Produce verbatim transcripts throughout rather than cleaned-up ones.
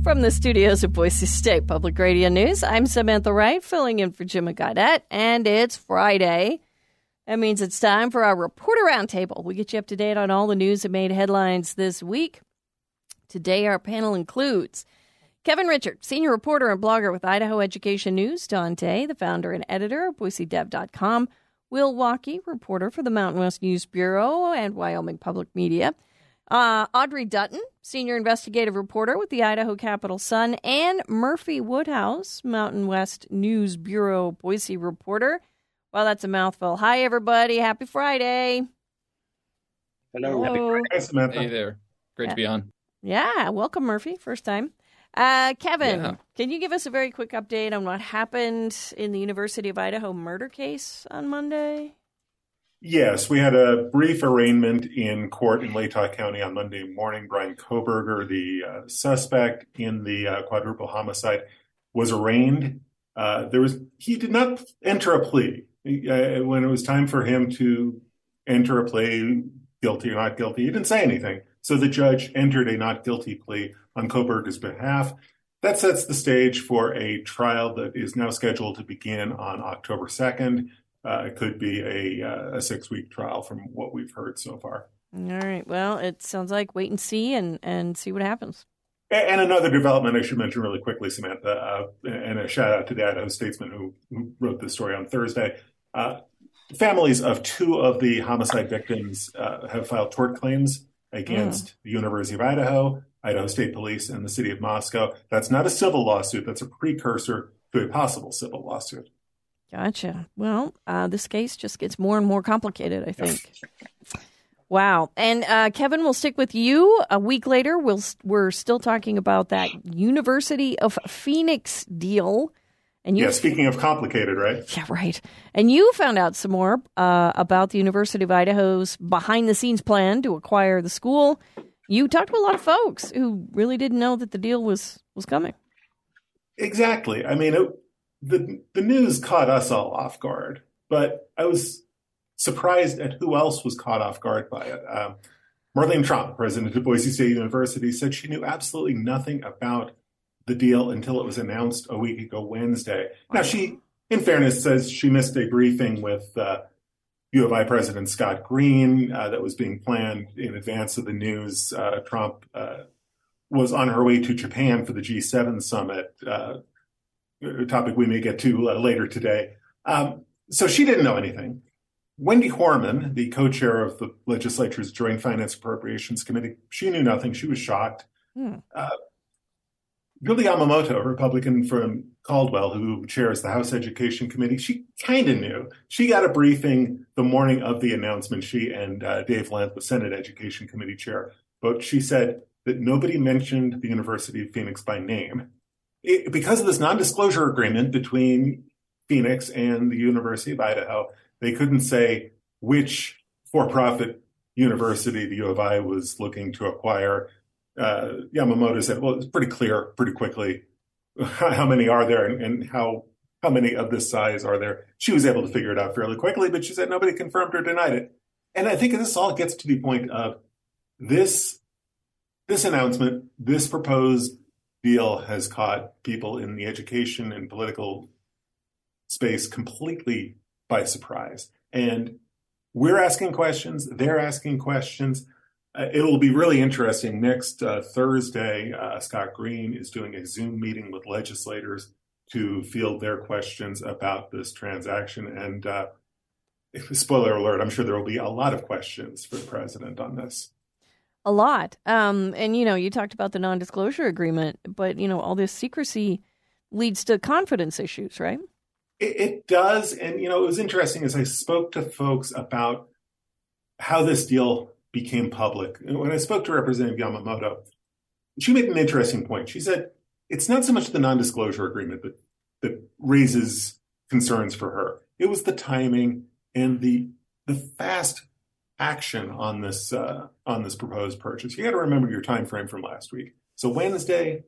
From the studios of Boise State Public Radio News, I'm Samantha Wright, filling in for Jim Gaudette, and it's Friday. That means it's time for our Reporter Roundtable. We get you up to date on all the news that made headlines this week. Today, our panel includes Kevin Richert, senior reporter and blogger with Idaho Education News, Don Day, the founder and editor of Boise Dev dot com, Will Walkey, reporter for the Mountain West News Bureau and Wyoming Public Media, uh, Audrey Dutton, senior investigative reporter with the Idaho Capital Sun, and Murphy Woodhouse, Mountain West News Bureau Boise reporter. Well, that's a mouthful. Hi, everybody. Happy Friday. Hello. Hello. Happy Friday, Hey there. Great yeah. to be on. Yeah, welcome, Murphy. First time. Uh, Kevin, Yeah. Can you give us a very quick update on what happened in the University of Idaho murder case on Monday? Yes, we had a brief arraignment in court in Latah County on Monday morning. Brian Koberger, the uh, suspect in the uh, quadruple homicide, was arraigned. Uh, there was he did not enter a plea. Uh, when it was time for him to enter a plea, guilty or not guilty, he didn't say anything. So the judge entered a not guilty plea on Koberger's behalf. That sets the stage for a trial that is now scheduled to begin on October second. Uh, it could be a, uh, a six-week trial from what we've heard so far. All right. Well, it sounds like wait and see and, and see what happens. And another development I should mention really quickly, Samantha, uh, and a shout out to the Idaho Statesman who, who wrote this story on Thursday. Uh, families of two of the homicide victims uh, have filed tort claims against mm. the University of Idaho, Idaho State Police, and the city of Moscow. That's not a civil lawsuit. That's a precursor to a possible civil lawsuit. Gotcha. Well, uh, this case just gets more and more complicated, I think. Wow. And uh, Kevin, we'll stick with you. A week later, we'll, we're still talking about that University of Phoenix deal. And you, yeah, speaking of complicated, right? Yeah, right. And you found out some more uh, about the University of Idaho's behind-the-scenes plan to acquire the school. You talked to a lot of folks who really didn't know that the deal was, was coming. Exactly. I mean, it, the the news caught us all off guard, but I was surprised at who else was caught off guard by it. Um, Marlene Trump, president of Boise State University, said she knew absolutely nothing about the deal until it was announced a week ago Wednesday. Now, she, in fairness, says she missed a briefing with uh, U of I President Scott Green uh, that was being planned in advance of the news. Uh, Trump uh, was on her way to Japan for the G seven summit, uh, a topic we may get to uh, later today. Um, so she didn't know anything. Wendy Horman, the co-chair of the legislature's Joint Finance Appropriations Committee, she knew nothing. She was shocked. Hmm. Uh, Julie Yamamoto, a Republican from Caldwell, who chairs the House Education Committee, she kind of knew. She got a briefing the morning of the announcement, she and uh, Dave Lent, the Senate Education Committee chair. But she said that nobody mentioned the University of Phoenix by name. It, because of this non-disclosure agreement between Phoenix and the University of Idaho, they couldn't say which for-profit university the U of I was looking to acquire. Uh, Yamamoto said, well, it's pretty clear pretty quickly how many are there and, and how how many of this size are there. She was able to figure it out fairly quickly, but she said nobody confirmed or denied it. And I think this all gets to the point of this, this announcement, this proposed deal has caught people in the education and political space completely by surprise. And we're asking questions, they're asking questions. Uh, it will be really interesting. Next uh, Thursday, uh, Scott Green is doing a Zoom meeting with legislators to field their questions about this transaction. And uh, spoiler alert, I'm sure there will be a lot of questions for the president on this. A lot. Um, and, you know, you talked about the non-disclosure agreement, but, you know, all this secrecy leads to confidence issues, right? It, it does. And, you know, it was interesting as I spoke to folks about how this deal became public. When I spoke to Representative Yamamoto, she made an interesting point. She said, it's not so much the non-disclosure agreement that, that raises concerns for her. It was the timing and the the fast action on this uh, on this proposed purchase. You got to remember your time frame from last week. So Wednesday,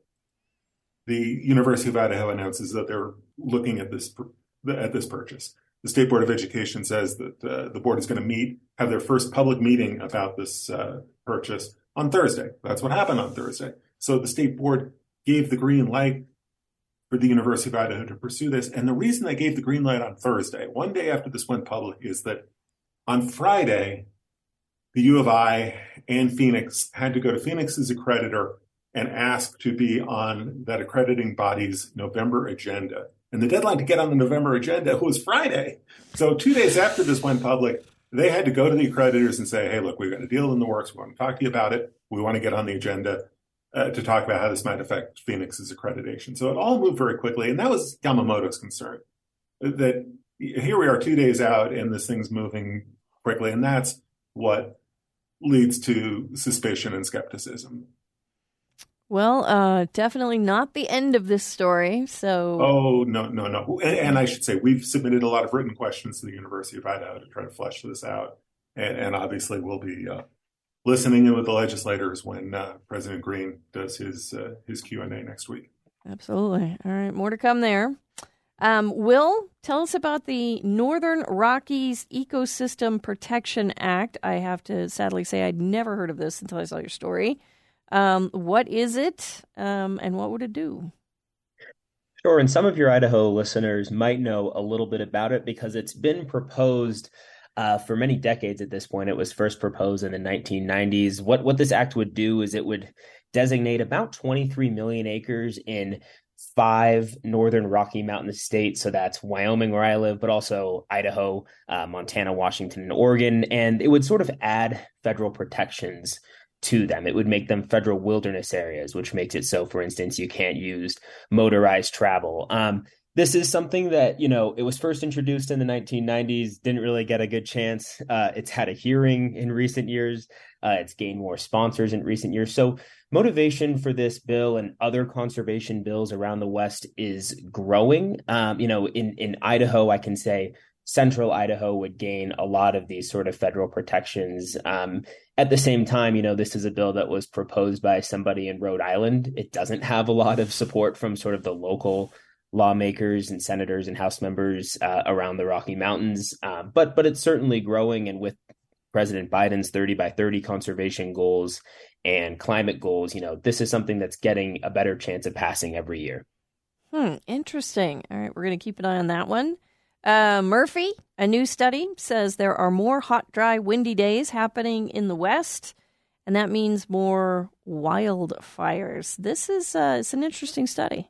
the University of Idaho announces that they're looking at this at this purchase. The State Board of Education says that uh, the board is going to meet, have their first public meeting about this uh, purchase on Thursday. That's what happened on Thursday. So the state board gave the green light for the University of Idaho to pursue this. And the reason they gave the green light on Thursday, one day after this went public, is that on Friday, the U of I and Phoenix had to go to Phoenix's accreditor and ask to be on that accrediting body's November agenda. And the deadline to get on the November agenda was Friday. So two days after this went public, they had to go to the accreditors and say, hey, look, we've got a deal in the works. We want to talk to you about it. We want to get on the agenda uh, to talk about how this might affect Phoenix's accreditation. So it all moved very quickly. And that was Yamamoto's concern, that here we are two days out and this thing's moving quickly. And that's what leads to suspicion and skepticism. Well, uh, definitely not the end of this story. So, oh no, no, no, and, and I should say we've submitted a lot of written questions to the University of Idaho to try to flesh this out, and, and obviously we'll be uh, listening in with the legislators when uh, President Green does his uh, his Q and A next week. Absolutely. All right, more to come there. Um, Will, tell us about the Northern Rockies Ecosystem Protection Act. I have to sadly say I'd never heard of this until I saw your story. Um, what is it, um, and what would it do? Sure, and some of your Idaho listeners might know a little bit about it because it's been proposed uh, for many decades at this point. It was first proposed in the nineteen nineties. What, what this act would do is it would designate about twenty-three million acres in five northern Rocky Mountain states. So that's Wyoming, where I live, but also Idaho, uh, Montana, Washington, and Oregon. And it would sort of add federal protections to them. It would make them federal wilderness areas, which makes it so, for instance, you can't use motorized travel. Um, this is something that, you know, it was first introduced in the nineteen nineties, didn't really get a good chance. Uh, it's had a hearing in recent years. Uh, it's gained more sponsors in recent years. So motivation for this bill and other conservation bills around the West is growing. Um, you know, in, in Idaho, I can say central Idaho would gain a lot of these sort of federal protections. Um, at the same time, you know, this is a bill that was proposed by somebody in Rhode Island. It doesn't have a lot of support from sort of the local lawmakers and senators and House members uh, around the Rocky Mountains. Uh, but but it's certainly growing. And with President Biden's thirty by thirty conservation goals and climate goals, you know, this is something that's getting a better chance of passing every year. Hmm, interesting. All right, we're going to keep an eye on that one. Uh, Murphy, a new study says there are more hot, dry, windy days happening in the West, and that means more wildfires. This is uh, it's an interesting study.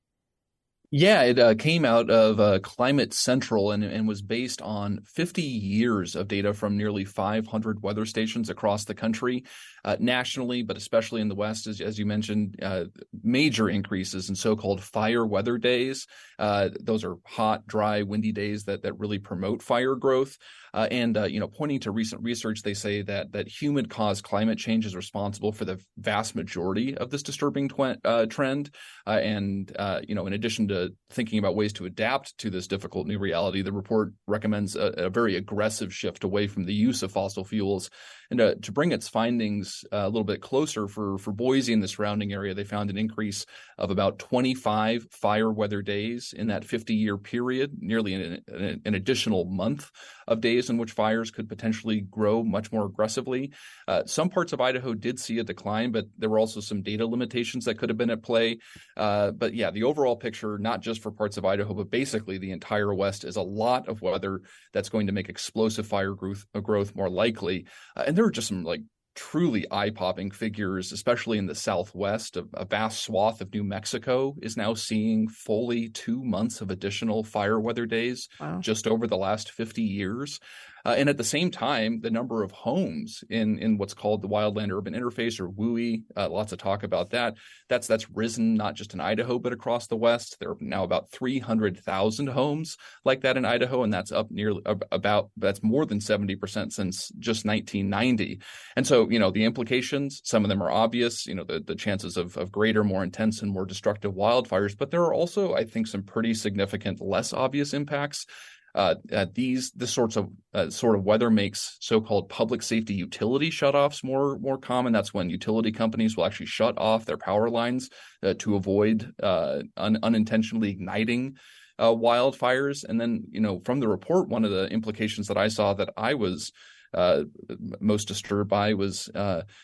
Yeah, it uh, came out of uh, Climate Central and, and was based on fifty years of data from nearly five hundred weather stations across the country, uh, nationally, but especially in the West, as, as you mentioned, uh, major increases in so-called fire weather days. Uh, those are hot, dry, windy days that that really promote fire growth. Uh, and, uh, you know, pointing to recent research, they say that that human-caused climate change is responsible for the vast majority of this disturbing tw- uh, trend. Uh, and, uh, you know, in addition to thinking about ways to adapt to this difficult new reality, the report recommends a, a very aggressive shift away from the use of fossil fuels. And uh, to bring its findings uh, a little bit closer for, for Boise and the surrounding area, they found an increase of about twenty-five fire weather days in that fifty-year period, nearly an, an, an additional month of days in which fires could potentially grow much more aggressively. Uh, some parts of Idaho did see a decline, but there were also some data limitations that could have been at play. Uh, but yeah, the overall picture, not just for parts of Idaho, but basically the entire West, is a lot of weather that's going to make explosive fire growth, uh, growth more likely. Uh, and there are just some like truly eye-popping figures, especially in the Southwest. A, a vast swath of New Mexico is now seeing fully two months of additional fire weather days. Wow. Just over the last fifty years. Uh, and at the same time, the number of homes in, in what's called the Wildland Urban Interface, or W U I, uh, lots of talk about that. That's that's risen not just in Idaho, but across the West. There are now about three hundred thousand homes like that in Idaho, and that's up nearly about, that's more than seventy percent since just nineteen ninety. And so, you know, the implications, some of them are obvious, you know, the, the chances of, of greater, more intense and more destructive wildfires, but there are also, I think, some pretty significant, less obvious impacts. Uh, uh, these this sorts of uh, sort of weather makes so-called public safety utility shutoffs more more common. That's when utility companies will actually shut off their power lines uh, to avoid uh, un- unintentionally igniting uh, wildfires. And then, you know, from the report, one of the implications that I saw that I was uh, most disturbed by was uh,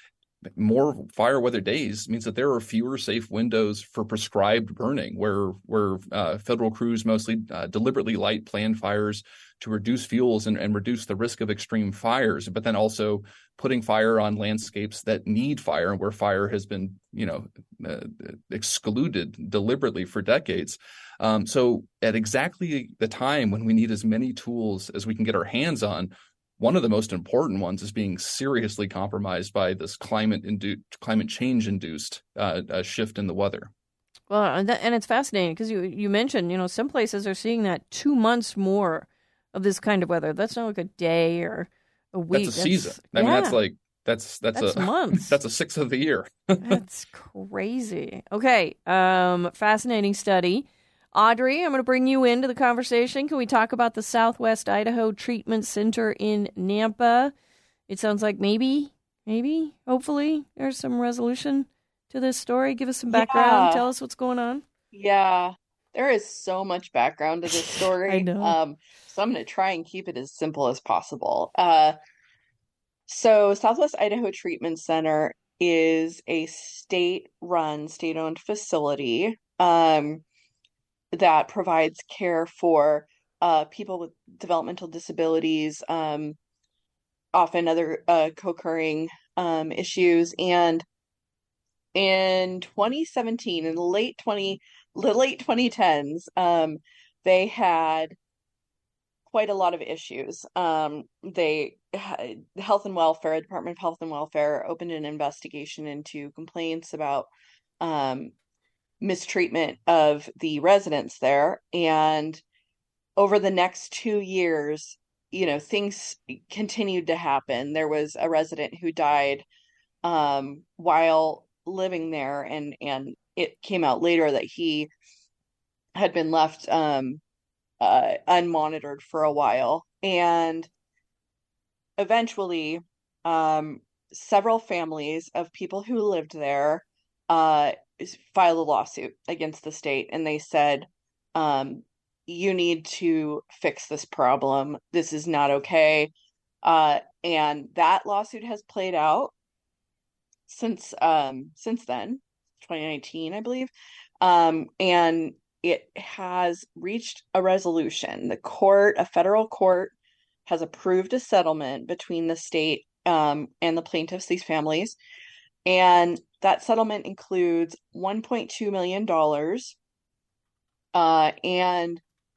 more fire weather days means that there are fewer safe windows for prescribed burning, where where uh, federal crews mostly uh, deliberately light planned fires to reduce fuels and, and reduce the risk of extreme fires, but then also putting fire on landscapes that need fire and where fire has been, you know, uh, excluded deliberately for decades. Um, so at exactly the time when we need as many tools as we can get our hands on, one of the most important ones is being seriously compromised by this climate indu- climate change induced uh, uh, shift in the weather. Well, and, that, and it's fascinating because you you mentioned, you know, some places are seeing that two months more of this kind of weather. That's not like a day or a week. That's a season. That's, I mean, yeah. that's like that's that's, that's a months. That's a sixth of the year. That's crazy. Okay, um, fascinating study. Audrey, I'm going to bring you into the conversation. Can we talk about the Southwest Idaho Treatment Center in Nampa? It sounds like maybe, maybe, hopefully, there's some resolution to this story. Give us some background. Yeah. Tell us what's going on. Yeah, there is so much background to this story. I know. Um, so I'm going to try and keep it as simple as possible. Uh, so Southwest Idaho Treatment Center is a state-run, state-owned facility um, that provides care for uh, people with developmental disabilities, um, often other uh, co-occurring um, issues. And in twenty seventeen, in the late twenty, the late twenty tens, um, they had quite a lot of issues. Um, they, Health and Welfare, Department of Health and Welfare opened an investigation into complaints about um, mistreatment of the residents there. And over the next two years, you know, things continued to happen. There was a resident who died um, while living there, and and it came out later that he had been left um, uh, unmonitored for a while. And eventually, um, several families of people who lived there uh, filed a lawsuit against the state, and they said, um, you need to fix this problem. This is not okay. Uh, and that lawsuit has played out since um, since then, twenty nineteen, I believe. Um, and it has reached a resolution. The court, a federal court, has approved a settlement between the state um, and the plaintiffs, these families. And that settlement includes one point two million dollars uh, and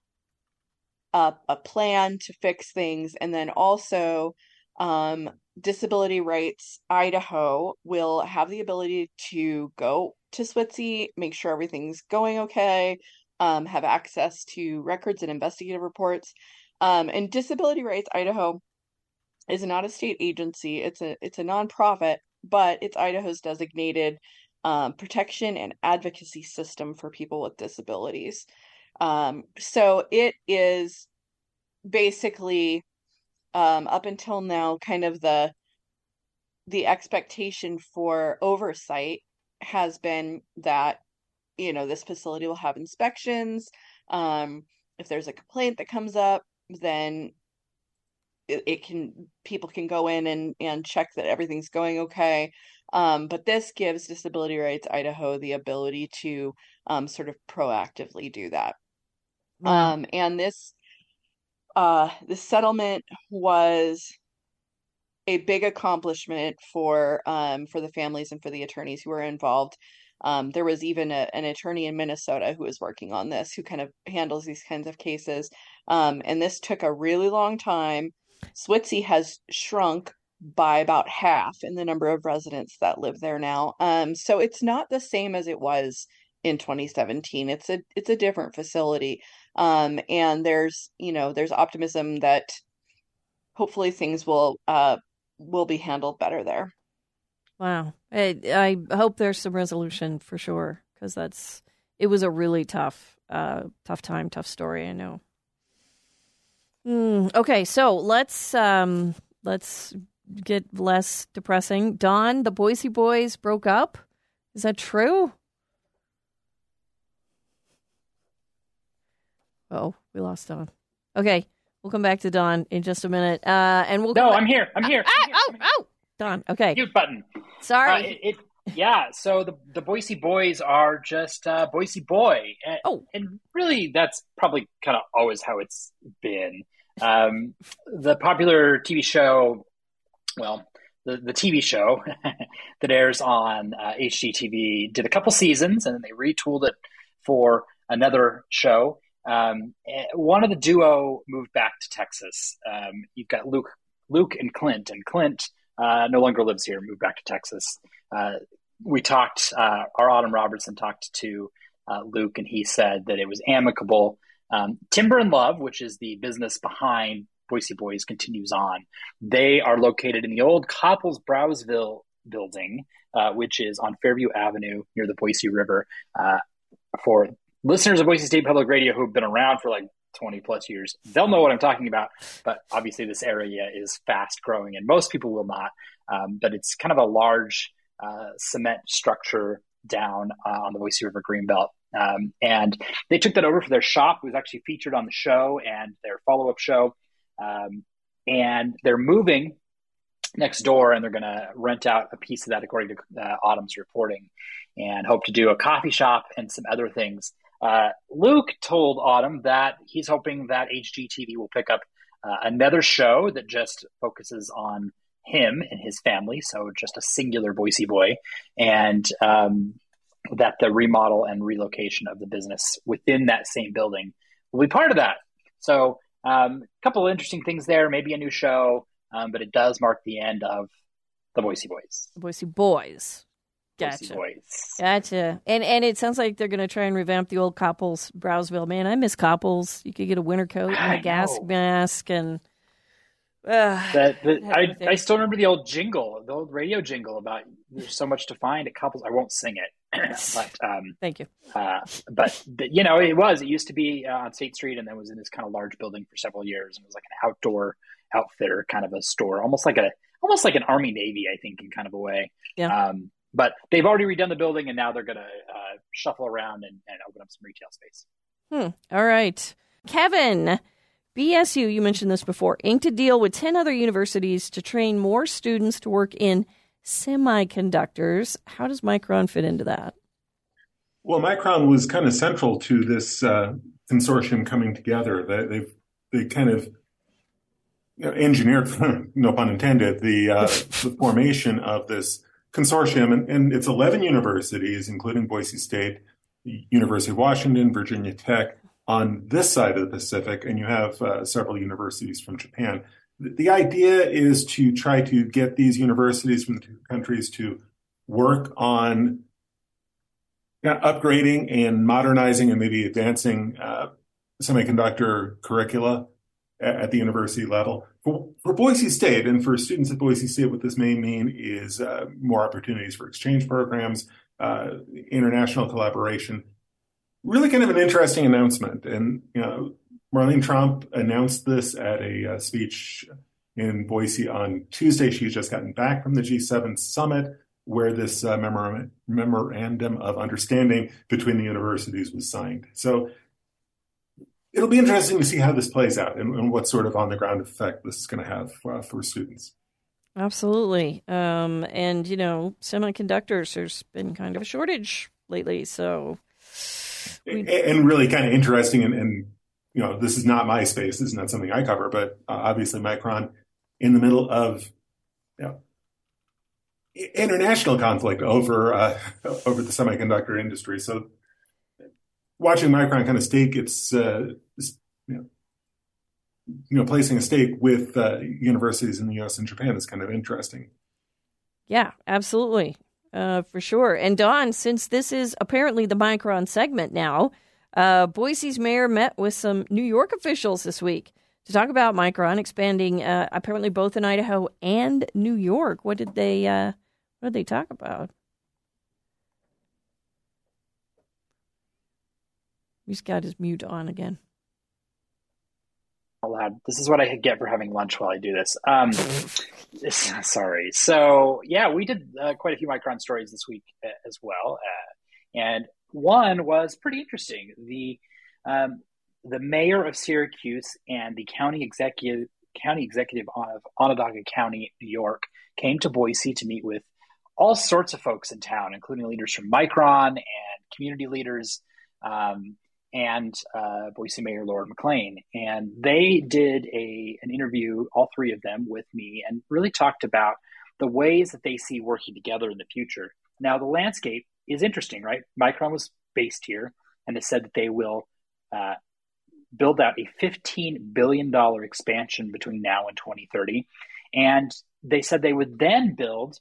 a, a plan to fix things. And then also um, Disability Rights Idaho will have the ability to go to S W I T S, make sure everything's going okay, um, have access to records and investigative reports. Um, and Disability Rights Idaho is not a state agency. It's a it's a nonprofit, but it's Idaho's designated um, protection and advocacy system for people with disabilities. Um, so it is basically um, up until now kind of the the expectation for oversight has been that, you know, this facility will have inspections. Um, if there's a complaint that comes up, then it, it can people can go in and and check that everything's going okay. Um, but this gives Disability Rights Idaho the ability to um, sort of proactively do that. Wow. Um, and this uh, this settlement was a big accomplishment for um, for the families and for the attorneys who were involved. Um, there was even a, an attorney in Minnesota who was working on this, who kind of handles these kinds of cases. Um, and this took a really long time. S W I T S has shrunk by about half in the number of residents that live there now. Um, so it's not the same as it was in twenty seventeen. It's a it's a different facility. Um, and there's, you know, there's optimism that hopefully things will uh, will be handled better there. Wow. I, I hope there's some resolution for sure, because that's it was a really tough, uh, tough time, tough story. I know. Mm, okay, so let's um, let's get less depressing. Dawn, the Boise boys broke up. Is that true? Oh, we lost Dawn. Okay, we'll come back to Dawn in just a minute, uh, and we'll. No, come I'm here. I'm here. Ah, I'm here. oh, I'm here. oh, Don. Okay. Mute button. Sorry. Uh, it, it yeah. So the the Boise boys are just uh, Boise boy, and, oh, and really that's probably kind of always how it's been. Um, the popular T V show, well, the the T V show that airs on uh, H G T V did a couple seasons, and then they retooled it for another show. Um, one of the duo moved back to Texas. Um, you've got Luke, Luke and Clint, and Clint uh, no longer lives here. Moved back to Texas. Uh, we talked. Uh, our Autumn Robertson talked to uh, Luke, and he said that it was amicable. Um, Timber and Love, which is the business behind Boise Boys, continues on. They are located in the old Copples Browsville building, uh, which is on Fairview Avenue near the Boise River. Uh, for listeners of Boise State Public Radio who've been around for like twenty plus years, they'll know what I'm talking about. But obviously this area is fast growing and most people will not. Um, but it's kind of a large uh, cement structure down uh, on the Boise River Greenbelt. Um, and they took that over for their shop. It was actually featured on the show and their follow-up show. Um, and they're moving next door and they're going to rent out a piece of that according to uh, Autumn's reporting and hope to do a coffee shop and some other things. Uh, Luke told Autumn that he's hoping that H G T V will pick up uh, another show that just focuses on him and his family. So just a singular Boise boy, and um, that the remodel and relocation of the business within that same building will be part of that. So um, a couple of interesting things there, maybe a new show, um, but it does mark the end of the Boise Boys. The Boise Boys. Gotcha. Boise Boys. Gotcha. And and it sounds like they're going to try and revamp the old Copples Browsville. Man, I miss Copples. You could get a winter coat and a I gas know. mask. and uh, That, that I, I still remember the old jingle, the old radio jingle about there's so much to find at Copples. I won't sing it, but um, Thank you. uh, but you know, it was. It used to be uh, on State Street, and then was in this kind of large building for several years, and it was like an outdoor outfitter kind of a store, almost like a almost like an Army Navy, I think, in kind of a way. Yeah. Um, but they've already redone the building, and now they're going to uh, shuffle around and, and open up some retail space. Hmm. All right. Kevin, B S U, you mentioned this before, inked a deal with ten other universities to train more students to work in semiconductors. How does Micron fit into that? Well, Micron was kind of central to this uh, consortium coming together. They, they've they kind of you know, engineered, no pun intended, the uh, the formation of this consortium, and, and it's eleven universities, including Boise State, University of Washington, Virginia Tech, on this side of the Pacific, and you have uh, several universities from Japan. The, the idea is to try to get these universities from the two countries to work on you know, upgrading and modernizing and maybe advancing uh, semiconductor curricula at, at the university level. For, for Boise State and for students at Boise State, what this may mean is uh, more opportunities for exchange programs, uh, international collaboration. Really kind of an interesting announcement. And, you know, Marlene Trump announced this at a uh, speech in Boise on Tuesday. She's just gotten back from the G seven summit where this uh, memor- memorandum of understanding between the universities was signed. So it'll be interesting to see how this plays out and, and what sort of on-the-ground effect this is going to have uh, for students. Absolutely. Um, and, you know, semiconductors, there's been kind of a shortage lately. So, we... And really kind of interesting. And, and, you know, this is not my space. This is not something I cover. But uh, obviously, Micron in the middle of you know, international conflict over uh, over the semiconductor industry. So watching Micron kind of stake its, uh, you know, you know, placing a stake with uh, universities in the U S and Japan is kind of interesting. Yeah, absolutely. Uh, for sure. And Don, since this is apparently the Micron segment now, uh, Boise's mayor met with some New York officials this week to talk about Micron expanding uh, apparently both in Idaho and New York. What did they uh, what did they talk about? He's got his mute on again. Loud. This is what I get for having lunch while I do this. Um, sorry. So yeah, we did uh, quite a few Micron stories this week uh, as well, uh, and one was pretty interesting. The um, the mayor of Syracuse and the county executive county executive of Onondaga County, New York, came to Boise to meet with all sorts of folks in town, including leaders from Micron and community leaders, um, and uh, Boise Mayor Laura McClain. And they did a an interview, all three of them, with me, and really talked about the ways that they see working together in the future. Now, the landscape is interesting, right? Micron was based here, and it said that they will uh, build out a fifteen billion dollars expansion between now and twenty thirty. And they said they would then build,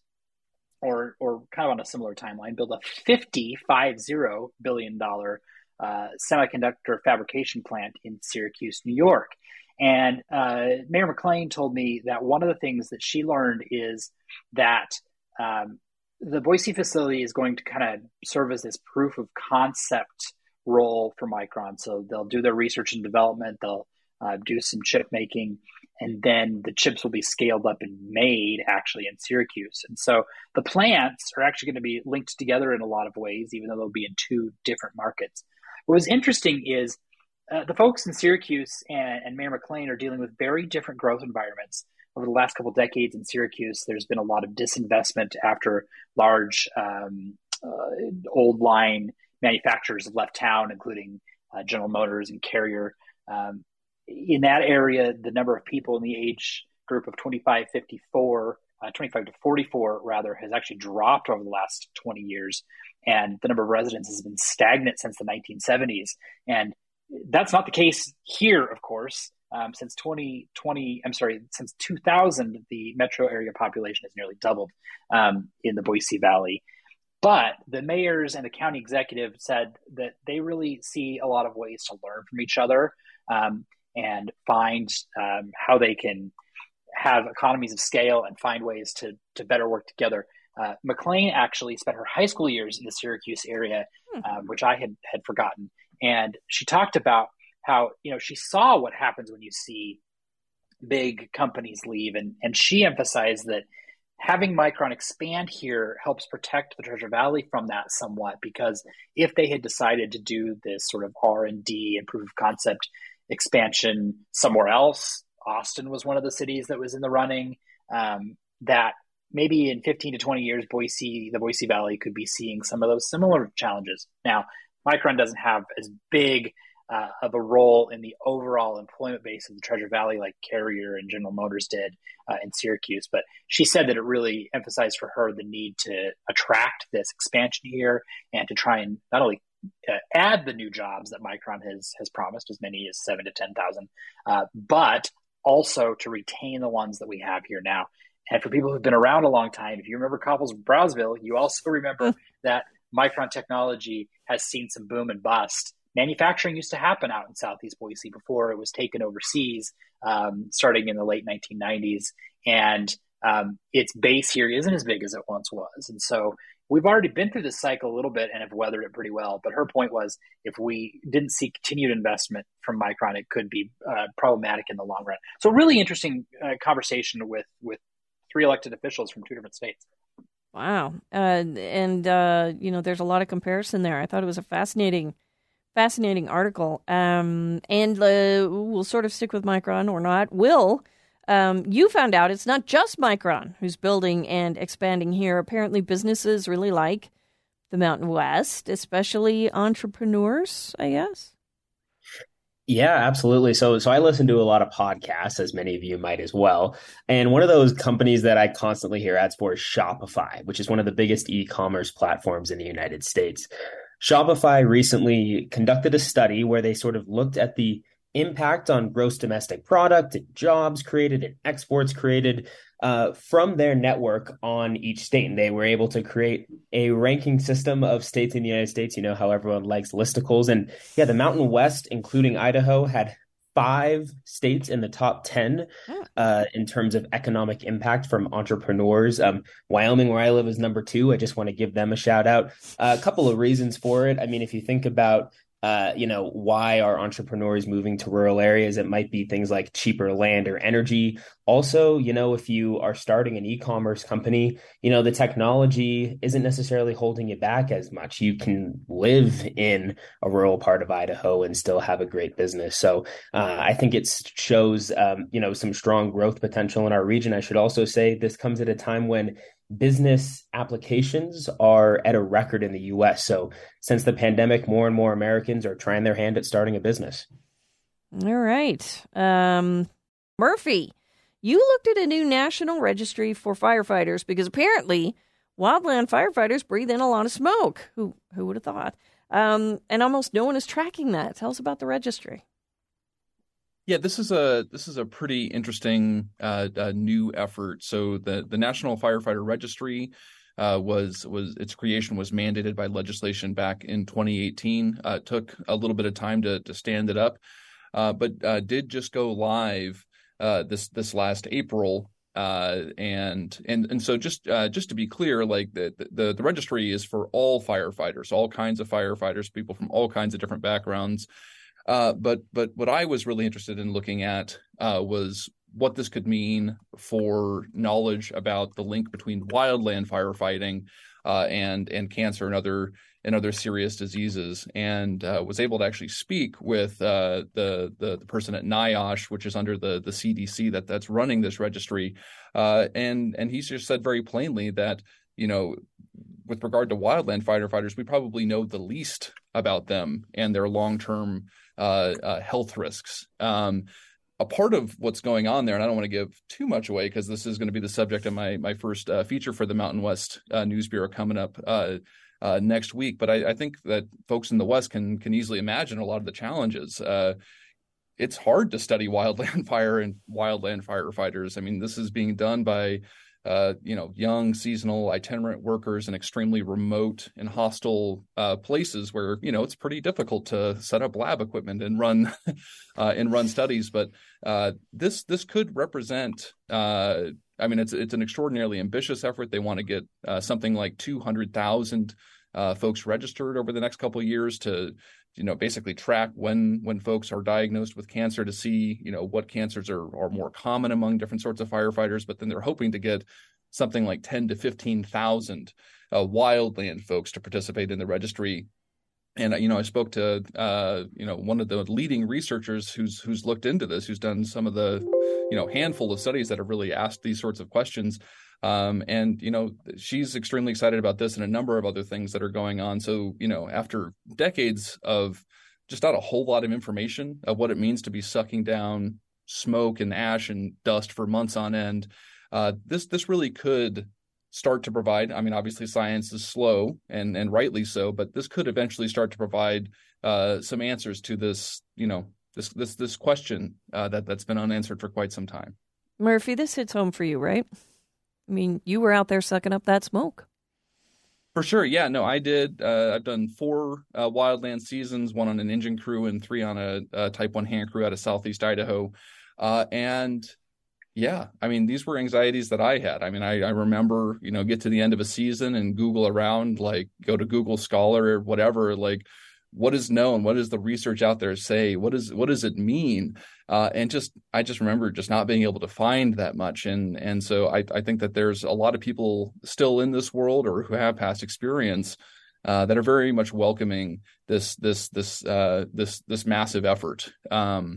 or or kind of on a similar timeline, build a fifty billion dollars uh, semiconductor fabrication plant in Syracuse, New York. And uh, Mayor McClain told me that one of the things that she learned is that um, the Boise facility is going to kind of serve as this proof of concept role for Micron. So they'll do their research and development, they'll uh, do some chip making, and then the chips will be scaled up and made actually in Syracuse. And so the plants are actually going to be linked together in a lot of ways, even though they'll be in two different markets. What was interesting is uh, the folks in Syracuse and, and Mayor McClain are dealing with very different growth environments. Over the last couple of decades in Syracuse, there's been a lot of disinvestment after large um, uh, old line manufacturers have left town, including uh, General Motors and Carrier. Um, in that area, the number of people in the age group of twenty-five, fifty-four, uh, twenty-five to forty-four, rather, has actually dropped over the last twenty years. And the number of residents has been stagnant since the nineteen seventies. And that's not the case here, of course. Um, since twenty twenty, I'm sorry, since two thousand, the metro area population has nearly doubled um, in the Boise Valley. But the mayors and the county executive said that they really see a lot of ways to learn from each other um, and find um, how they can have economies of scale and find ways to to better work together. Uh, McClain actually spent her high school years in the Syracuse area, um, which I had had forgotten. And she talked about how, you know, she saw what happens when you see big companies leave. And, and she emphasized that having Micron expand here helps protect the Treasure Valley from that somewhat, because if they had decided to do this sort of R and D and proof of concept expansion somewhere else, Austin was one of the cities that was in the running, um, that maybe in fifteen to twenty years, Boise, the Boise Valley could be seeing some of those similar challenges. Now, Micron doesn't have as big uh, of a role in the overall employment base of the Treasure Valley like Carrier and General Motors did uh, in Syracuse. But she said that it really emphasized for her the need to attract this expansion here and to try and not only uh, add the new jobs that Micron has has promised, as many as seven to ten thousand, uh, but also to retain the ones that we have here now. And for people who've been around a long time, if you remember Coppell's Browsville, you also remember that Micron technology has seen some boom and bust. Manufacturing used to happen out in Southeast Boise before it was taken overseas, um, starting in the late nineteen nineties. And um, its base here isn't as big as it once was. And so we've already been through this cycle a little bit and have weathered it pretty well. But her point was, if we didn't see continued investment from Micron, it could be uh, problematic in the long run. So really interesting uh, conversation with with three elected officials from two different states. Wow. Uh, and, uh, you know, there's a lot of comparison there. I thought it was a fascinating, fascinating article. Um, and uh, we'll sort of stick with Micron or not. Will, um, you found out it's not just Micron who's building and expanding here. Apparently businesses really like the Mountain West, especially entrepreneurs, I guess. Yeah, absolutely. So, so I listen to a lot of podcasts, as many of you might as well. And one of those companies that I constantly hear ads for is Shopify, which is one of the biggest e-commerce platforms in the United States. Shopify recently conducted a study where they sort of looked at the impact on gross domestic product and jobs created and exports created uh, from their network on each state. And they were able to create a ranking system of states in the United States, you know, how everyone likes listicles. And yeah, the Mountain West, including Idaho, had five states in the top ten uh, in terms of economic impact from entrepreneurs. Um, Wyoming, where I live, is number two. I just want to give them a shout out. Uh, a couple of reasons for it. I mean, if you think about Uh, you know, why are entrepreneurs moving to rural areas? It might be things like cheaper land or energy. Also, you know, if you are starting an e-commerce company, you know, the technology isn't necessarily holding you back as much. You can live in a rural part of Idaho and still have a great business. So uh, I think it shows, um, you know, some strong growth potential in our region. I should also say this comes at a time when business applications are at a record in the U S. So since the pandemic, more and more Americans are trying their hand at starting a business. All right. Um, Murphy, you looked at a new national registry for firefighters because apparently wildland firefighters breathe in a lot of smoke. Who who would have thought? Um, and almost no one is tracking that. Tell us about the registry. Yeah, this is a this is a pretty interesting uh, uh, new effort. So the the National Firefighter Registry uh, was was its creation was mandated by legislation back in twenty eighteen. Uh, it took a little bit of time to to stand it up, uh, but uh, did just go live uh, this this last April. Uh, and and and so just uh, just to be clear, like the, the the registry is for all firefighters, all kinds of firefighters, people from all kinds of different backgrounds. Uh, but but what I was really interested in looking at uh, was what this could mean for knowledge about the link between wildland firefighting uh, and and cancer and other and other serious diseases, and uh, was able to actually speak with uh, the, the the person at NIOSH, which is under the the C D C that that's running this registry, uh, and and he just said very plainly that, you know, with regard to wildland firefighters, we probably know the least about them and their long-term uh, uh, health risks. Um, a part of what's going on there, and I don't want to give too much away because this is going to be the subject of my my first uh, feature for the Mountain West uh, News Bureau coming up uh, uh, next week. But I, I think that folks in the West can can easily imagine a lot of the challenges. Uh, it's hard to study wildland fire and wildland firefighters. I mean, this is being done by Uh, you know, young, seasonal, itinerant workers in extremely remote and hostile uh, places where, you know, it's pretty difficult to set up lab equipment and run uh, and run studies. But uh, this this could represent. Uh, I mean, it's it's an extraordinarily ambitious effort. They want to get uh, something like two hundred thousand uh, folks registered over the next couple of years to, you know, basically track when when folks are diagnosed with cancer to see, you know, what cancers are, are more common among different sorts of firefighters. But then they're hoping to get something like ten to fifteen thousand uh, wildland folks to participate in the registry. And, you know, I spoke to, uh, you know, one of the leading researchers who's who's looked into this, who's done some of the, you know, handful of studies that have really asked these sorts of questions. Um, and, you know, she's extremely excited about this and a number of other things that are going on. So, you know, after decades of just not a whole lot of information of what it means to be sucking down smoke and ash and dust for months on end, uh, this this really could start to provide. I mean, obviously science is slow and, and rightly so, but this could eventually start to provide uh, some answers to this, you know, this this this question uh, that, that's been unanswered for quite some time. Murphy, this hits home for you, right? I mean, you were out there sucking up that smoke. For sure. Yeah, no, I did. Uh, I've done four uh, wildland seasons, one on an engine crew and three on a, a type one hand crew out of Southeast Idaho. Uh, and yeah, I mean, these were anxieties that I had. I mean, I, I remember, you know, get to the end of a season and Google around, like go to Google Scholar or whatever, like what is known? What does the research out there say? What is what does it mean? Uh, and just I just remember just not being able to find that much. And and so I, I think that there's a lot of people still in this world or who have past experience uh, that are very much welcoming this this this uh, this this massive effort. Um,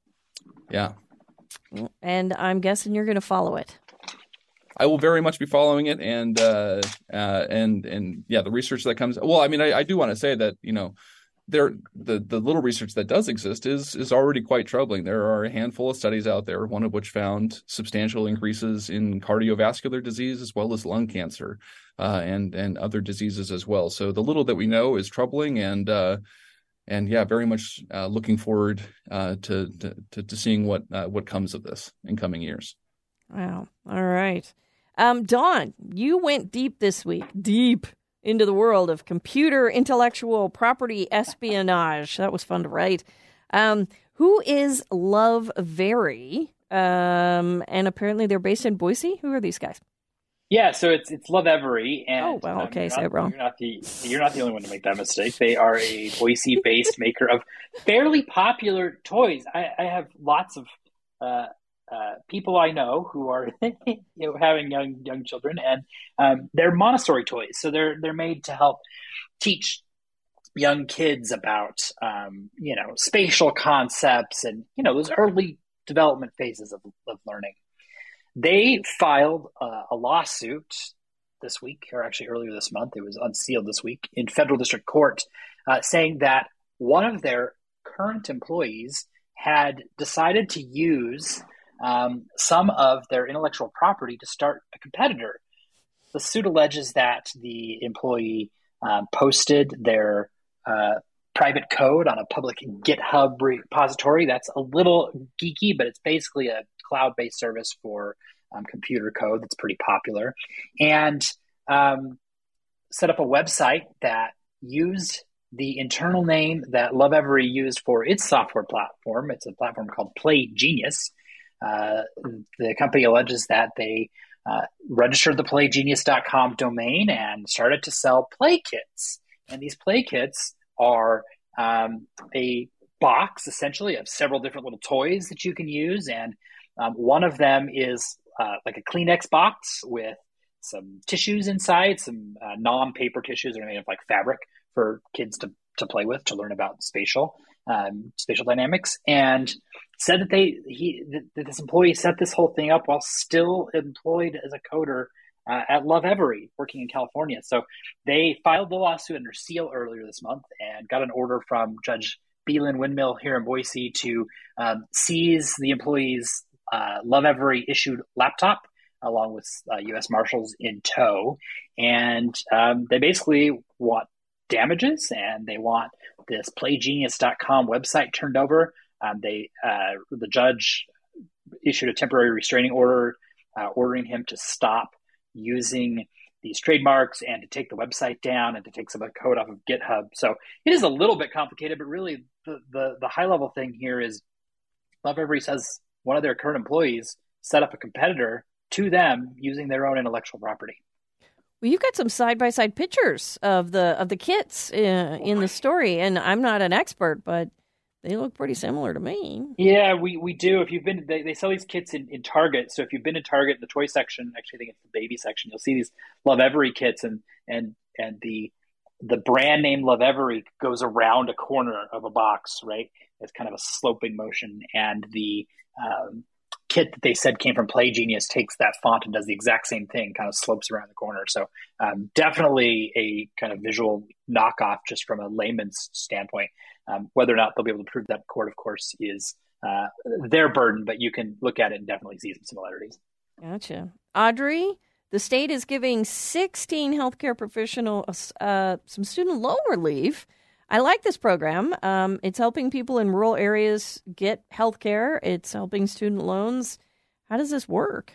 yeah. And I'm guessing you're going to follow it. I will very much be following it, and uh, uh, and and yeah, the research that comes. Well, I mean, I, I do want to say that, you know, there the the little research that does exist is is already quite troubling. There are a handful of studies out there, one of which found substantial increases in cardiovascular disease as well as lung cancer, uh, and and other diseases as well. So the little that we know is troubling, and uh, and yeah, very much uh, looking forward uh, to, to to seeing what uh, what comes of this in coming years. Wow. All right. Um, Dawn, you went deep this week, deep into the world of computer intellectual property espionage. That was fun to write. Um, who is Love Very? Um, and apparently they're based in Boise. Who are these guys? Yeah, so it's it's Love Every, and Oh, well, um, okay, you're say not it wrong. you're not the you're not the only one to make that mistake. They are a Boise-based maker of fairly popular toys. I, I have lots of uh, uh, people I know who are you know having young young children, and um, they're Montessori toys. So they're they're made to help teach young kids about um, you know spatial concepts and you know those early development phases of of learning. They filed uh, a lawsuit this week, or actually earlier this month. It was unsealed this week in federal district court, uh, saying that one of their current employees had decided to use um, some of their intellectual property to start a competitor. The suit alleges that the employee um, posted their uh, private code on a public GitHub repository. That's a little geeky, but it's basically a cloud-based service for um, computer code that's pretty popular, and um, set up a website that used the internal name that Love Every used for its software platform. It's a platform called Play Genius. Uh, the company alleges that they uh, registered the play genius dot com domain and started to sell play kits. And these play kits are um, a box, essentially, of several different little toys that you can use. And um, one of them is uh, like a Kleenex box with some tissues inside, some uh, non-paper tissues that are made of like fabric for kids to, to play with, to learn about spatial um, spatial dynamics. And said that they he that this employee set this whole thing up while still employed as a coder uh, at Love Every, working in California. So they filed the lawsuit under seal earlier this month and got an order from Judge Beelin Windmill here in Boise to um, seize the employee's uh, Love Every issued laptop, along with uh, U S Marshals in tow. And um, they basically want damages, and they want this play genius dot com website turned over. Um, they uh, the judge issued a temporary restraining order uh, ordering him to stop using these trademarks and to take the website down and to take some of the code off of GitHub. So it is a little bit complicated, but really the the, the high level thing here is Love Every says one of their current employees set up a competitor to them using their own intellectual property. Well, you've got some side-by-side pictures of the of the kits uh, in the story, and I'm not an expert, but they look pretty similar to me. Yeah, we, we do. If you've been, they, they sell these kits in, in Target. So if you've been in Target in the toy section, actually I think it's the baby section, you'll see these Love Every kits, and and and the the brand name Love Every goes around a corner of a box, right? It's kind of a sloping motion, and the um, kit that they said came from Play Genius takes that font and does the exact same thing, kind of slopes around the corner. So um, definitely a kind of visual knockoff just from a layman's standpoint. Um, whether or not they'll be able to prove that in court, of course, is uh, their burden, but you can look at it and definitely see some similarities. Gotcha. Audrey, the state is giving sixteen healthcare professionals uh, some student loan relief. I like this program. Um, it's helping people in rural areas get health care. It's helping student loans. How does this work?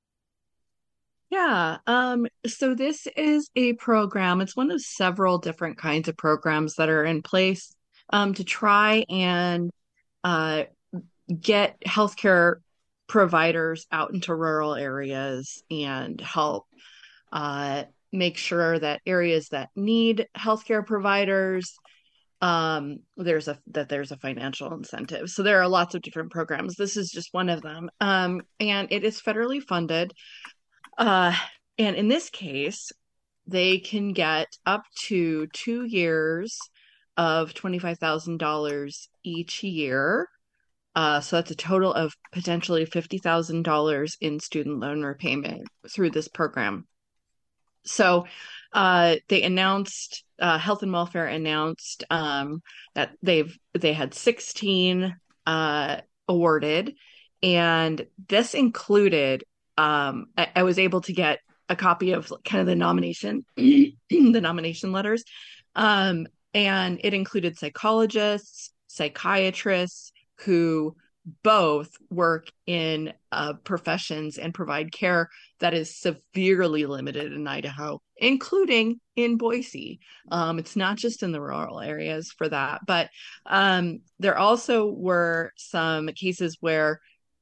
Yeah, um, so this is a program. It's one of several different kinds of programs that are in place um, to try and uh, get healthcare providers out into rural areas and help uh, make sure that areas that need healthcare providers um there's a that there's a financial incentive. So there are lots of different programs. This is just one of them, um and it is federally funded, uh and in this case they can get up to two years of twenty-five thousand dollars each year, uh so that's a total of potentially fifty thousand dollars in student loan repayment through this program. So uh, they announced, uh, Health and Welfare announced um, that they've they had sixteen uh, awarded, and this included. Um, I, I was able to get a copy of kind of the nomination, the nomination letters, um, and it included psychologists, psychiatrists who both work in uh, professions and provide care that is severely limited in Idaho, including in Boise. Um, it's not just in the rural areas for that, but um, there also were some cases where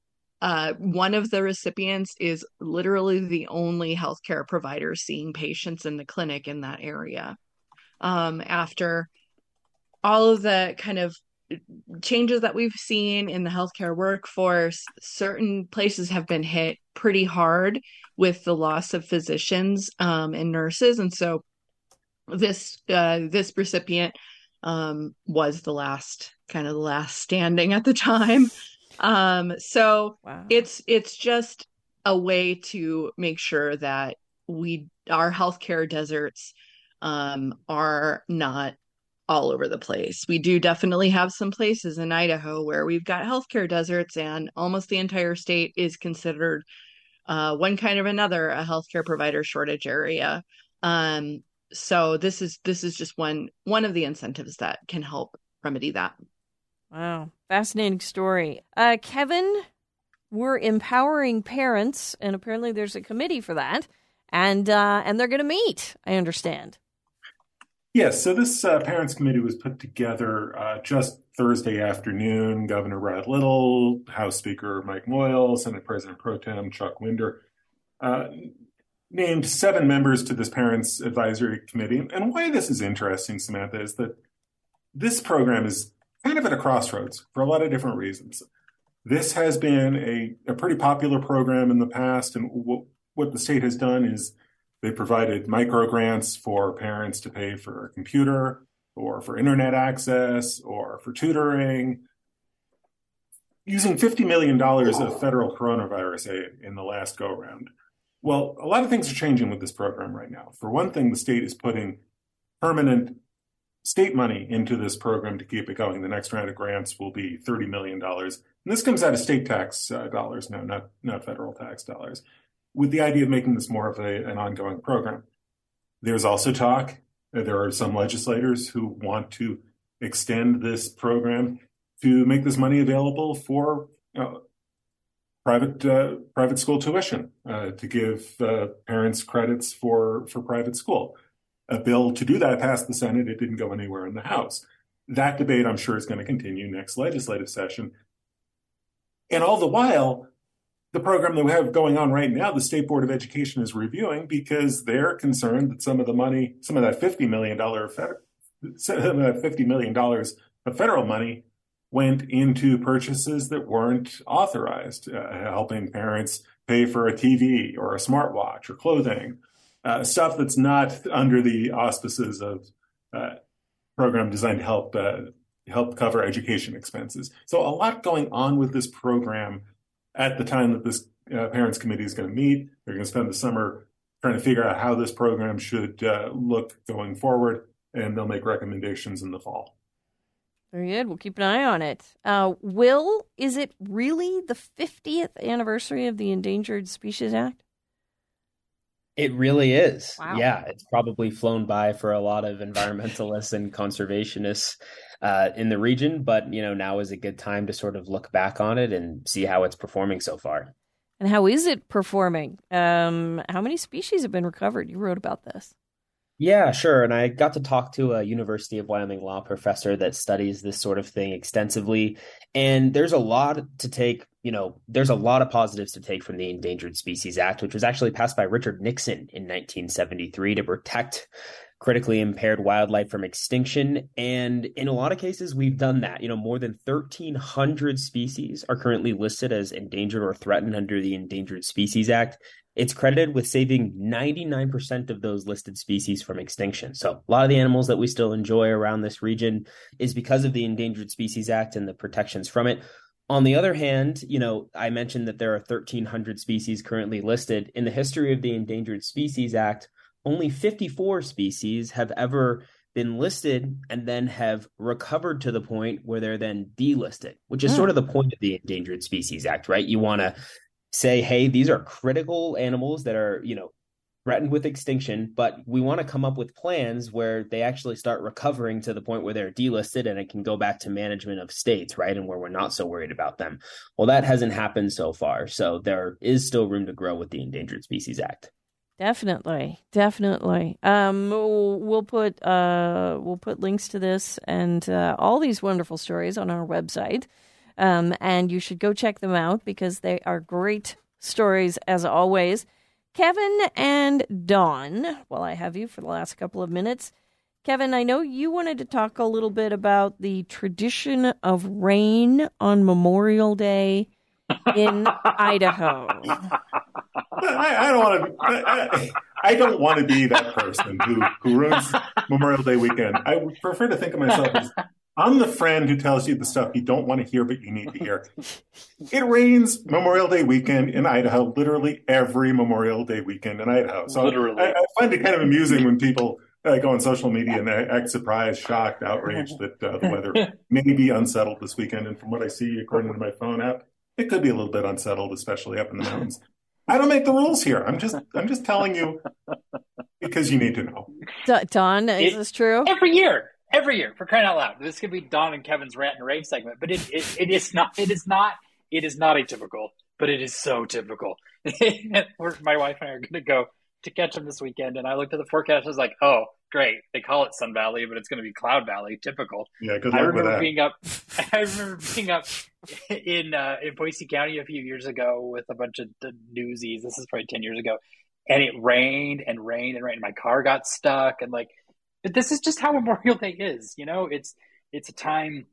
Uh, one of the recipients is literally the only healthcare provider seeing patients in the clinic in that area. Um, after all of the kind of changes that we've seen in the healthcare workforce, certain places have been hit pretty hard with the loss of physicians um, and nurses. And so this uh, this recipient um, was the last, kind of the last standing at the time. Um, so wow. it's it's just a way to make sure that we our healthcare deserts um, are not all over the place. We do definitely have some places in Idaho where we've got healthcare deserts, and almost the entire state is considered uh, one kind of another a healthcare provider shortage area. Um, so this is this is just one one of the incentives that can help remedy that. Wow, fascinating story. Uh, Kevin, we're empowering parents, and apparently there's a committee for that, and uh, and they're going to meet, I understand. Yes, so this uh, Parents Committee was put together uh, just Thursday afternoon. Governor Brad Little, House Speaker Mike Moyle, Senate President Pro Tem Chuck Winder uh, named seven members to this Parents Advisory Committee. And why this is interesting, Samantha, is that this program is kind of at a crossroads for a lot of different reasons. This has been a, a pretty popular program in the past, and w- what the state has done is they provided micro grants for parents to pay for a computer or for internet access or for tutoring, using fifty million dollars of federal coronavirus aid in the last go round. Well, a lot of things are changing with this program right now. For one thing, the state is putting permanent state money into this program to keep it going. The next round of grants will be thirty million dollars. And this comes out of state tax uh, dollars now, not, not federal tax dollars, with the idea of making this more of a, an ongoing program. There's also talk, uh, there are some legislators who want to extend this program to make this money available for uh, private uh, private school tuition, uh, to give uh, parents credits for, for private school. A bill to do that passed the Senate. It didn't go anywhere in the House. That debate, I'm sure, is going to continue next legislative session. And all the while, the program that we have going on right now, the State Board of Education is reviewing because they're concerned that some of the money, some of that fifty million dollars, some of that fifty million dollars of federal money went into purchases that weren't authorized, uh, helping parents pay for a T V or a smartwatch or clothing, uh, stuff that's not under the auspices of uh, program designed to help uh, help cover education expenses. So a lot going on with this program at the time that this uh, Parents Committee is going to meet. They're going to spend the summer trying to figure out how this program should uh, look going forward, and they'll make recommendations in the fall. Very good. We'll keep an eye on it. Uh, Will, is it really the fiftieth anniversary of the Endangered Species Act? It really is. Wow. Yeah, it's probably flown by for a lot of environmentalists and conservationists uh, in the region. But, you know, now is a good time to sort of look back on it and see how it's performing so far. And how is it performing? Um, how many species have been recovered? You wrote about this. Yeah, sure. And I got to talk to a University of Wyoming law professor that studies this sort of thing extensively. And there's a lot to take, you know, there's a lot of positives to take from the Endangered Species Act, which was actually passed by Richard Nixon in nineteen seventy-three to protect critically impaired wildlife from extinction. And in a lot of cases, we've done that. You know, more than thirteen hundred species are currently listed as endangered or threatened under the Endangered Species Act. It's credited with saving ninety-nine percent of those listed species from extinction. So a lot of the animals that we still enjoy around this region is because of the Endangered Species Act and the protections from it. On the other hand, you know, I mentioned that there are thirteen hundred species currently listed. In the history of the Endangered Species Act, only fifty-four species have ever been listed and then have recovered to the point where they're then delisted, which is mm. sort of the point of the Endangered Species Act, right? You want to say, hey, these are critical animals that are, you know, threatened with extinction, but we want to come up with plans where they actually start recovering to the point where they're delisted and it can go back to management of states, right? And where we're not so worried about them. Well, that hasn't happened so far. So there is still room to grow with the Endangered Species Act. Definitely, definitely. Um, we'll, we'll put uh, we'll put links to this and uh, all these wonderful stories on our website. Um, and you should go check them out because they are great stories as always. Kevin and Dawn, while I have you for the last couple of minutes. Kevin, I know you wanted to talk a little bit about the tradition of rain on Memorial Day in Idaho. I, I don't want to. I, I don't want to be that person who, who ruins Memorial Day weekend. I would prefer to think of myself as I'm the friend who tells you the stuff you don't want to hear, but you need to hear. It rains Memorial Day weekend in Idaho, literally every Memorial Day weekend in Idaho. So literally. I, I find it kind of amusing when people uh, go on social media and they act surprised, shocked, outraged that uh, the weather may be unsettled this weekend. And from what I see, according to my phone app, it could be a little bit unsettled, especially up in the mountains. I don't make the rules here. I'm just, I'm just telling you because you need to know. Dawn, is it, this true? Every year. Every year, for crying out loud. This could be Don and Kevin's rant and rave segment, but it, it, it is not. It is not. It is not atypical, but it is so typical. My wife and I are going to go to Ketchum this weekend, and I looked at the forecast. I was like, "Oh, great! They call it Sun Valley, but it's going to be Cloud Valley. Typical." Yeah, good luck I remember with that. being up. I remember being up in uh, in Boise County a few years ago with a bunch of the newsies. This is probably ten years ago, and it rained and rained and rained. My car got stuck, and like. But this is just how Memorial Day is, you know. It's it's a time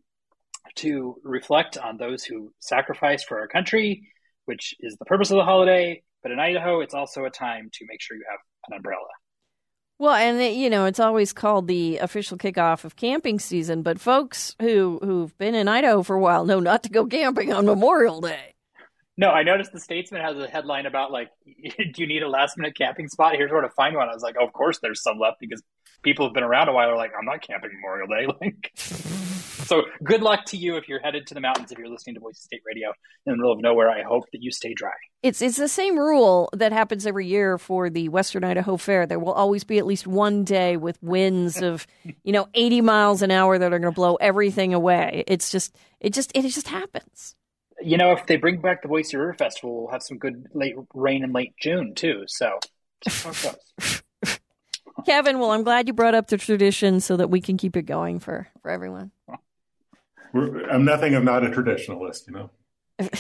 to reflect on those who sacrificed for our country, which is the purpose of the holiday. But in Idaho, it's also a time to make sure you have an umbrella. Well, and you know, it's always called the official kickoff of camping season. But folks who who've been in Idaho for a while know not to go camping on Memorial Day. No, I noticed the Statesman has a headline about like, do you need a last minute camping spot? Here's where to find one. I was like, oh, of course there's some left because people have been around a while. Are like, I'm not camping Memorial Day. Like, so good luck to you if you're headed to the mountains. If you're listening to Boise State Radio in the middle of nowhere, I hope that you stay dry. It's it's the same rule that happens every year for the Western Idaho Fair. There will always be at least one day with winds of, you know, eighty miles an hour that are going to blow everything away. It's just it just it just happens. You know, if they bring back the Boise River Festival, we'll have some good late rain in late June, too. So, just how it goes. Kevin, well, I'm glad you brought up the tradition so that we can keep it going for, for everyone. We're, I'm nothing if not a traditionalist, you know.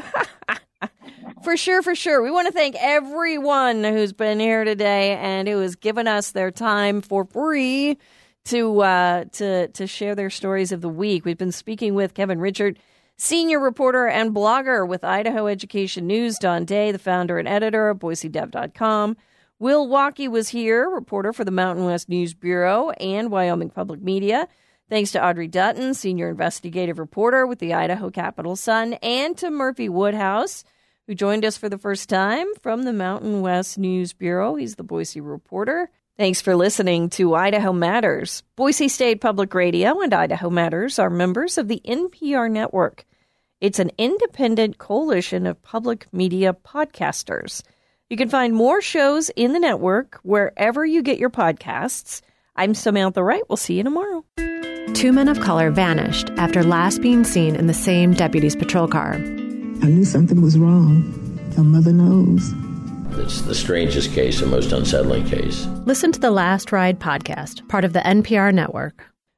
For sure, for sure. We want to thank everyone who's been here today and who has given us their time for free to uh, to to share their stories of the week. We've been speaking with Kevin Richert, senior reporter and blogger with Idaho Education News, Don Day, the founder and editor of Boise Dev dot com. Will Walkey was here, reporter for the Mountain West News Bureau and Wyoming Public Media. Thanks to Audrey Dutton, senior investigative reporter with the Idaho Capital Sun, and to Murphy Woodhouse, who joined us for the first time from the Mountain West News Bureau. He's the Boise reporter. Thanks for listening to Idaho Matters. Boise State Public Radio and Idaho Matters are members of the N P R network. It's an independent coalition of public media podcasters. You can find more shows in the network wherever you get your podcasts. I'm Samantha Wright. We'll see you tomorrow. Two men of color vanished after last being seen in the same deputy's patrol car. I knew something was wrong. Your mother knows. It's the strangest case, the most unsettling case. Listen to the Last Ride podcast, part of the N P R network.